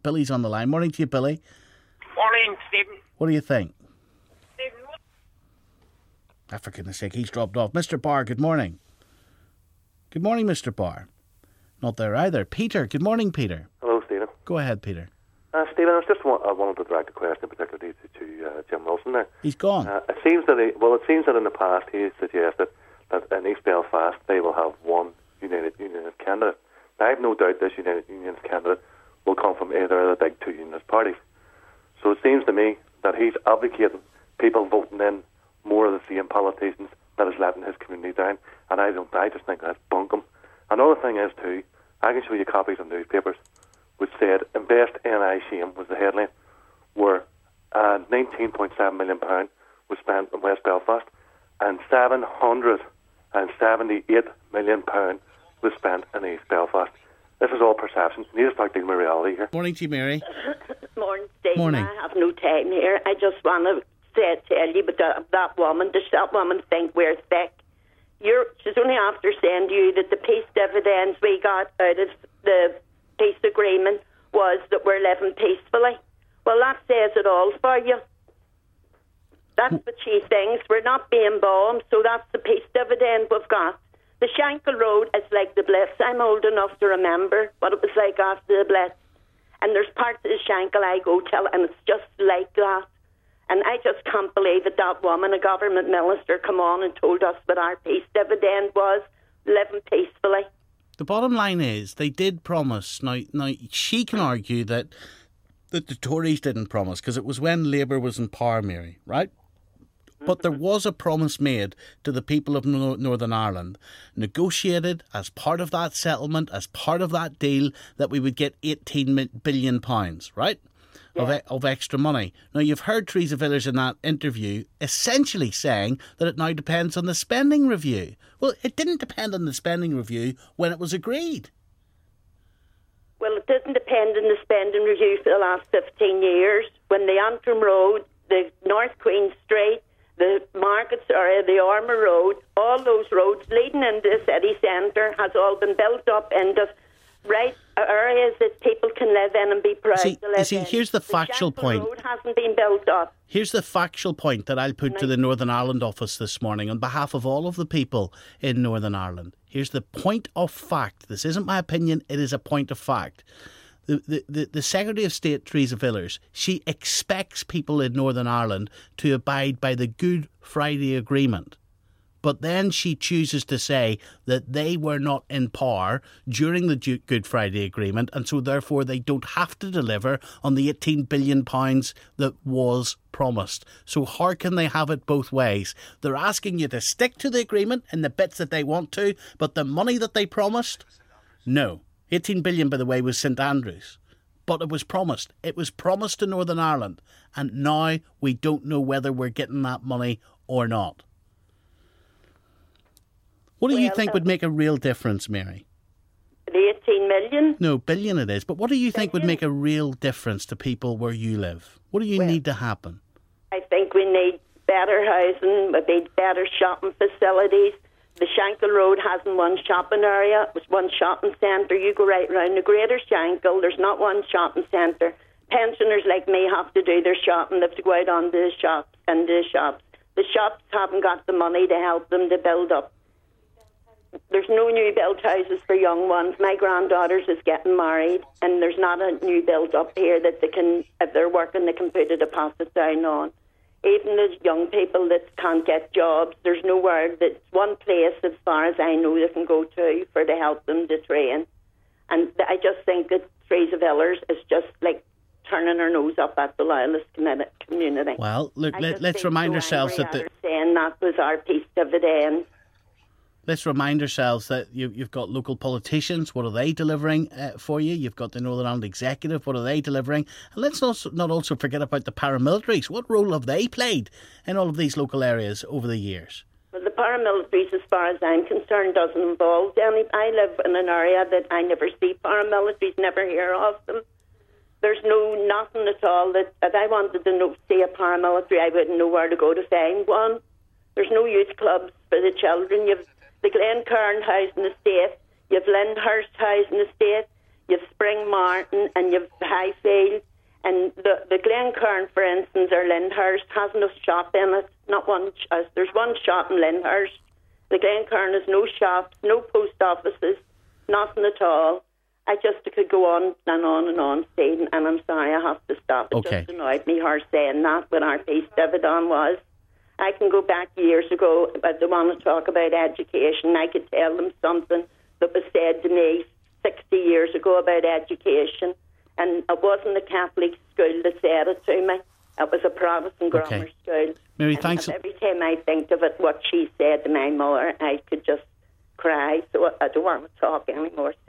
Billy's on the line. Morning to you, Billy. Morning, Stephen. What do you think? Stephen, For goodness sake, he's dropped off. Mr. Barr, good morning. Good morning, Mr. Barr. Not there either. Peter, good morning, Peter. Hello, Stephen. Go ahead, Peter. Stephen, I wanted to direct a question, particularly to Jim Wilson there. He's gone. It seems that in the past he suggested that in East Belfast they will have one United Unionist candidate. Now, I have no doubt this United Unionist candidate will come from either of the big two Unionist parties. So it seems to me that he's advocating people voting in more of the same politicians that is letting his community down, and I just think that's bunkum. Another thing is too, I can show you copies of newspapers which said "Invest NI Shame" was the headline, where £19.7 million was spent in West Belfast, and £778 million was spent in East Belfast. This is all perception. You need to start dealing with reality here. Morning to you, Mary. Morning, Steve. Morning. I have no time here. I just want to tell you, but that woman, does that woman think we're thick? She's only after saying to you that the peace dividends we got out of the peace agreement was that we're living peacefully. Well, that says it all for you. That's what she thinks. We're not being bombed, so that's the peace dividend we've got. The Shankill Road is like the Blitz. I'm old enough to remember what it was like after the Blitz. And there's parts of the Shankill I go to, and it's just like that. And I just can't believe that woman, a government minister, come on and told us that our peace dividend was living peacefully. The bottom line is they did promise. Now she can argue that the Tories didn't promise because it was when Labour was in power, Mary, right? But there was a promise made to the people of Northern Ireland, negotiated as part of that settlement, as part of that deal, that we would get £18 billion, right? Yeah. Of extra money. Now, you've heard Theresa Villers in that interview essentially saying that it now depends on the spending review. Well, it didn't depend on the spending review when it was agreed. Well, it didn't depend on the spending review for the last 15 years. When the Antrim Road, the North Queen Street, the Markets area, the Armour Road, all those roads leading into the city centre has all been built up into right areas that people can live in and be proud to live in. Here's the factual point. The road hasn't been built up. Here's the factual point that I'll put to the Northern Ireland office this morning on behalf of all of the people in Northern Ireland. Here's the point of fact. This isn't my opinion, it is a point of fact. The Secretary of State, Theresa Villers, she expects people in Northern Ireland to abide by the Good Friday Agreement. But then she chooses to say that they were not in power during the Good Friday Agreement, and so therefore they don't have to deliver on the £18 billion that was promised. So how can they have it both ways? They're asking you to stick to the agreement in the bits that they want to, but the money that they promised, no. 18 billion, by the way, was St Andrews. But it was promised. It was promised to Northern Ireland. And now we don't know whether we're getting that money or not. What do you think would make a real difference, Mary? The 18 million? No, billion it is. But what do you think would make a real difference to people where you live? What do you need to happen? I think we need better housing. We need better shopping facilities. The Shankill Road hasn't one shopping area. It's one shopping centre. You go right round the Greater Shankill, there's not one shopping centre. Pensioners like me have to do their shopping. They have to go out on the shops and the shops. The shops haven't got the money to help them to build up. There's no new built houses for young ones. My granddaughter's is getting married, and there's not a new build up here that they can, if they're working, they can put a deposit down on. Even the young people that can't get jobs, there's nowhere, that's one place as far as I know they can go to to help them to train. And I just think that Theresa Villers is just like turning her nose up at the loyalist community. Well, look, let's remind ourselves that saying that was our peace dividend. Let's remind ourselves that you've got local politicians. What are they delivering for you? You've got the Northern Ireland Executive. What are they delivering? And let's not also forget about the paramilitaries. What role have they played in all of these local areas over the years? Well, the paramilitaries, as far as I'm concerned, doesn't involve any. I live in an area that I never see paramilitaries, never hear of them. There's nothing at all that I wanted to see a paramilitary. I wouldn't know where to go to find one. There's no youth clubs for the children. You've the Glencairn Housing Estate, you've Lyndhurst Housing Estate, you've Spring Martin, and you've Highfield. And the Glencairn, for instance, or Lyndhurst, has no shop in it. Not one. There's one shop in Lyndhurst. The Glencairn has no shops, no post offices, nothing at all. I just could go on and on and on, Stephen, and I'm sorry I have to stop. It just annoyed me, her saying that when our peace dividend was. I can go back years ago, but they want to talk about education. I could tell them something that was said to me 60 years ago about education. And it wasn't a Catholic school that said it to me. It was a Protestant grammar school. Mary, thanks. And every time I think of it, what she said to my mother, I could just cry. So I don't want to talk anymore.